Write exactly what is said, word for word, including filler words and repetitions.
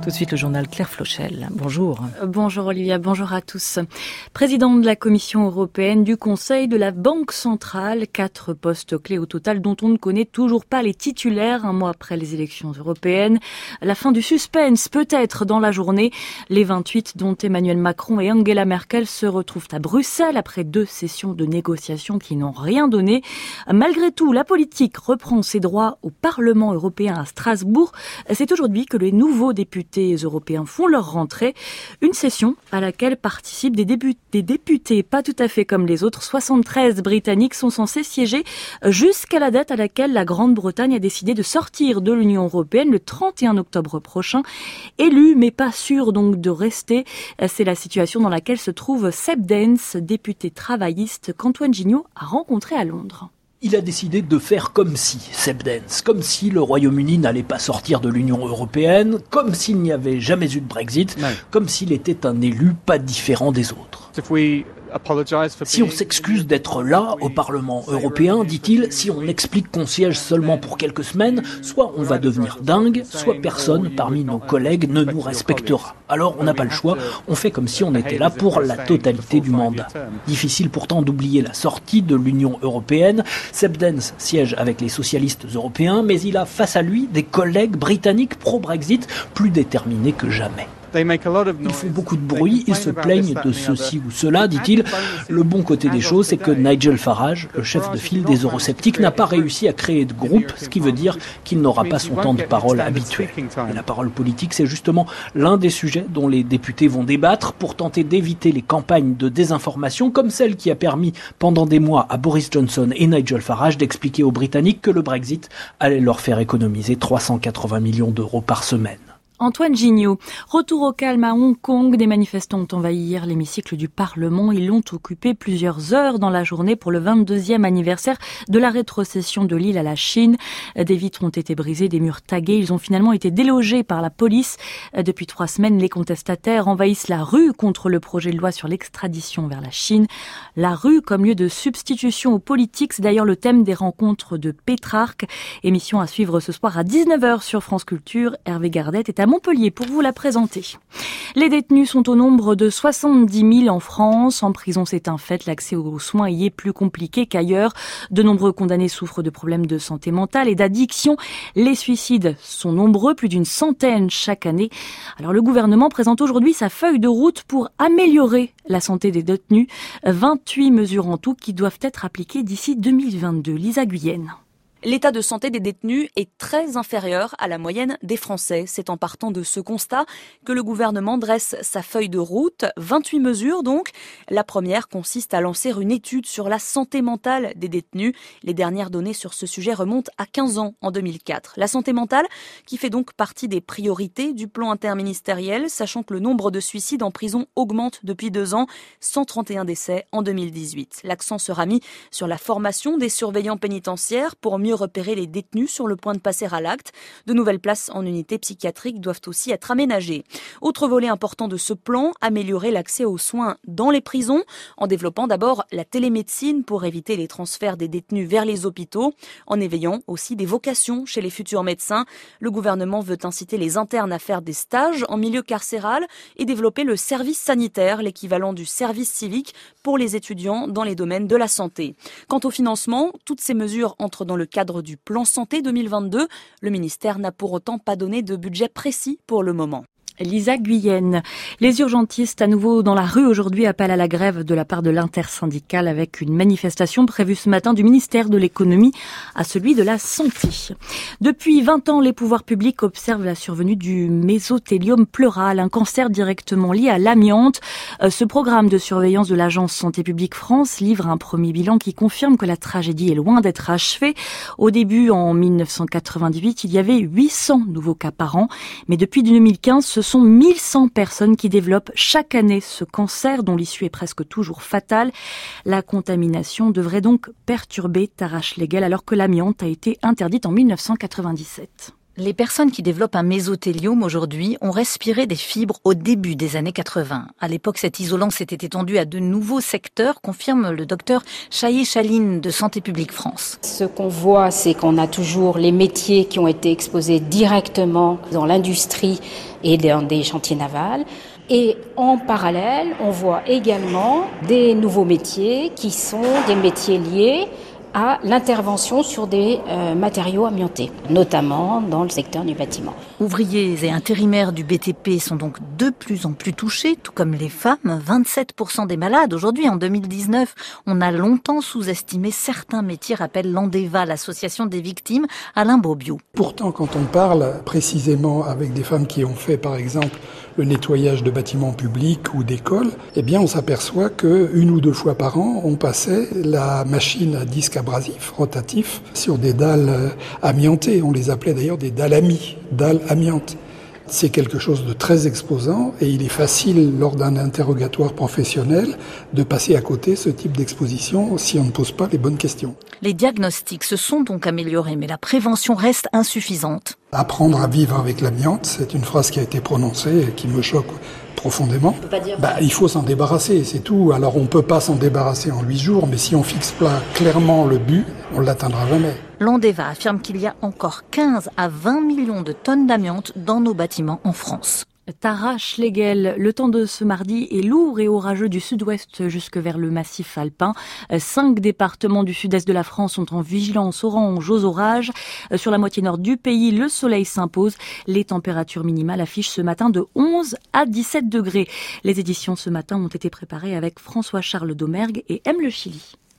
Tout de suite, le journal Claire Flochel. Bonjour. Bonjour Olivia, bonjour à tous. Président de la Commission européenne, du Conseil, de la Banque centrale, quatre postes clés au total dont on ne connaît toujours pas les titulaires un mois après les élections européennes. La fin du suspense peut-être dans la journée. Les vingt-huit dont Emmanuel Macron et Angela Merkel se retrouvent à Bruxelles après deux sessions de négociations qui n'ont rien donné. Malgré tout, la politique reprend ses droits au Parlement européen à Strasbourg. C'est aujourd'hui que les nouveaux députés européens font leur rentrée. Une session à laquelle participent des, début- des députés pas tout à fait comme les autres. soixante-treize Britanniques sont censés siéger jusqu'à la date à laquelle la Grande-Bretagne a décidé de sortir de l'Union européenne le trente et un octobre prochain. Élu mais pas sûr donc de rester. C'est la situation dans laquelle se trouve Seb Dance, député travailliste qu'Antoine Gignot a rencontré à Londres. Il a décidé de faire comme si, Seb Dance, comme si le Royaume-Uni n'allait pas sortir de l'Union européenne, comme s'il n'y avait jamais eu de Brexit, ouais. Comme s'il était un élu pas différent des autres. Si on s'excuse d'être là, au Parlement européen, dit-il, si on explique qu'on siège seulement pour quelques semaines, soit on va devenir dingue, soit personne parmi nos collègues ne nous respectera. Alors on n'a pas le choix, on fait comme si on était là pour la totalité du mandat. Difficile pourtant d'oublier la sortie de l'Union européenne. Seb Dance siège avec les socialistes européens, mais il a face à lui des collègues britanniques pro-Brexit plus déterminés que jamais. Ils font beaucoup de bruit, ils se plaignent de ceci ou cela, dit-il. Le bon côté des choses, c'est que Nigel Farage, le chef de file des eurosceptiques, n'a pas réussi à créer de groupe, ce qui veut dire qu'il n'aura pas son temps de parole habituel. Et la parole politique, c'est justement l'un des sujets dont les députés vont débattre pour tenter d'éviter les campagnes de désinformation comme celle qui a permis pendant des mois à Boris Johnson et Nigel Farage d'expliquer aux Britanniques que le Brexit allait leur faire économiser trois cent quatre-vingts millions d'euros par semaine. Antoine Gignot. Retour au calme à Hong Kong. Des manifestants ont envahi hier l'hémicycle du Parlement. Ils l'ont occupé plusieurs heures dans la journée pour le vingt-deuxième anniversaire de la rétrocession de l'île à la Chine. Des vitres ont été brisées, des murs tagués. Ils ont finalement été délogés par la police. Depuis trois semaines, les contestataires envahissent la rue contre le projet de loi sur l'extradition vers la Chine. La rue comme lieu de substitution aux politiques, c'est d'ailleurs le thème des rencontres de Pétrarque. Émission à suivre ce soir à dix-neuf heures sur France Culture. Hervé Gardette est à Montpellier pour vous la présenter. Les détenus sont au nombre de soixante-dix mille en France. En prison, c'est un fait. L'accès aux soins y est plus compliqué qu'ailleurs. De nombreux condamnés souffrent de problèmes de santé mentale et d'addiction. Les suicides sont nombreux, plus d'une centaine chaque année. Alors le gouvernement présente aujourd'hui sa feuille de route pour améliorer la santé des détenus. vingt-huit mesures en tout qui doivent être appliquées d'ici deux mille vingt-deux. Lisa Guyenne. L'état de santé des détenus est très inférieur à la moyenne des Français. C'est en partant de ce constat que le gouvernement dresse sa feuille de route. vingt-huit mesures donc. La première consiste à lancer une étude sur la santé mentale des détenus. Les dernières données sur ce sujet remontent à quinze ans en deux mille quatre. La santé mentale qui fait donc partie des priorités du plan interministériel, sachant que le nombre de suicides en prison augmente depuis deux ans. cent trente et un décès en deux mille dix-huit. L'accent sera mis sur la formation des surveillants pénitentiaires pour mieux repérer les détenus sur le point de passer à l'acte. De nouvelles places en unité psychiatrique doivent aussi être aménagées. Autre volet important de ce plan, améliorer l'accès aux soins dans les prisons, en développant d'abord la télémédecine pour éviter les transferts des détenus vers les hôpitaux, en éveillant aussi des vocations chez les futurs médecins. Le gouvernement veut inciter les internes à faire des stages en milieu carcéral et développer le service sanitaire, l'équivalent du service civique pour les étudiants dans les domaines de la santé. Quant au financement, toutes ces mesures entrent dans le cadre du plan santé deux mille vingt-deux. Le ministère n'a pour autant pas donné de budget précis pour le moment. Lisa Guyenne. Les urgentistes à nouveau dans la rue aujourd'hui appellent à la grève de la part de l'intersyndicale avec une manifestation prévue ce matin du ministère de l'économie à celui de la santé. Depuis vingt ans, les pouvoirs publics observent la survenue du mésothéliome pleural, un cancer directement lié à l'amiante. Ce programme de surveillance de l'Agence Santé publique France livre un premier bilan qui confirme que la tragédie est loin d'être achevée. Au début, en mille neuf cent quatre-vingt-dix-huit, il y avait huit cents nouveaux cas par an, mais depuis deux mille quinze, ce sont mille cent personnes qui développent chaque année ce cancer dont l'issue est presque toujours fatale. La contamination devrait donc perturber Tarrasch-Léguel alors que l'amiante a été interdite en mille neuf cent quatre-vingt-dix-sept. Les personnes qui développent un mésothéliome aujourd'hui ont respiré des fibres au début des années quatre-vingts. À l'époque, cet isolant s'était étendu à de nouveaux secteurs, confirme le docteur Chahi Chaline de Santé publique France. Ce qu'on voit, c'est qu'on a toujours les métiers qui ont été exposés directement dans l'industrie et dans des chantiers navals. Et en parallèle, on voit également des nouveaux métiers qui sont des métiers liés à l'intervention sur des euh, matériaux amiantés, notamment dans le secteur du bâtiment. Ouvriers et intérimaires du B T P sont donc de plus en plus touchés, tout comme les femmes. vingt-sept pour cent des malades. Aujourd'hui, en deux mille dix-neuf, on a longtemps sous-estimé certains métiers, rappelle l'Andeva, l'association des victimes, Alain Beaubiot. Pourtant, quand on parle précisément avec des femmes qui ont fait, par exemple, le nettoyage de bâtiments publics ou d'écoles, eh bien, on s'aperçoit que une ou deux fois par an, on passait la machine à disque abrasif, rotatif, sur des dalles amiantées. On les appelait d'ailleurs des dalles amies, dalles amiantes. C'est quelque chose de très exposant et il est facile, lors d'un interrogatoire professionnel, de passer à côté ce type d'exposition si on ne pose pas les bonnes questions. Les diagnostics se sont donc améliorés, mais la prévention reste insuffisante. Apprendre à vivre avec l'amiante, c'est une phrase qui a été prononcée et qui me choque profondément. On peut pas dire... bah, il faut s'en débarrasser, c'est tout. Alors on ne peut pas s'en débarrasser en huit jours, mais si on fixe pas clairement le but, on ne l'atteindra jamais. L'Andeva affirme qu'il y a encore quinze à vingt millions de tonnes d'amiante dans nos bâtiments en France. Tara Schlegel, le temps de ce mardi est lourd et orageux du sud-ouest jusque vers le massif alpin. Cinq départements du sud-est de la France sont en vigilance orange aux orages. Sur la moitié nord du pays, le soleil s'impose. Les températures minimales affichent ce matin de onze à dix-sept degrés. Les éditions ce matin ont été préparées avec François-Charles Domergue et M. Le Chili.